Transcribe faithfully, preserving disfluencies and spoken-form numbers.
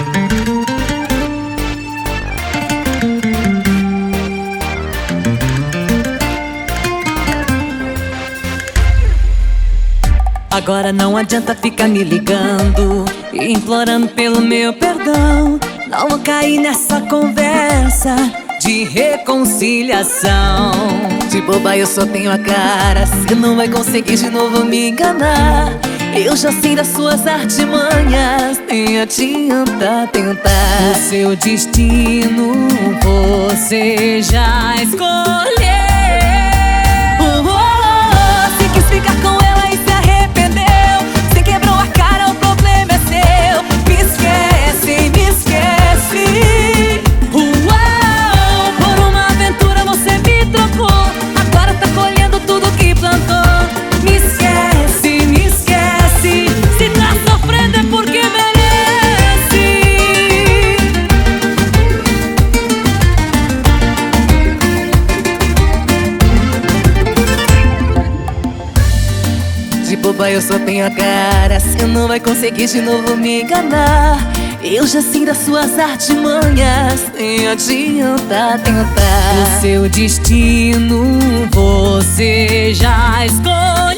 Agora não adianta ficar me ligando e implorando pelo meu perdão. Não vou cair nessa conversa de reconciliação. De boba eu só tenho a cara, cê não vai conseguir de novo me enganar. Eu já sei das suas artimanhas, nem adianta tentar. O seu destino você já escolheu. Oh, oh, oh. Se quis ficar com ela e se arrependeu, se quebrou a cara, o problema é seu. Me esquece, me esquece. Oh, oh, por uma aventura você me trocou, agora tá colhendo tudo que plantou. Me esquece, me esquece. Se tá sofrendo é porque merece. De boba eu só tenho a cara, cê não vai conseguir de novo me enganar. Eu já sei das suas artimanhas, nem adianta tentar. O seu destino você já escolheu.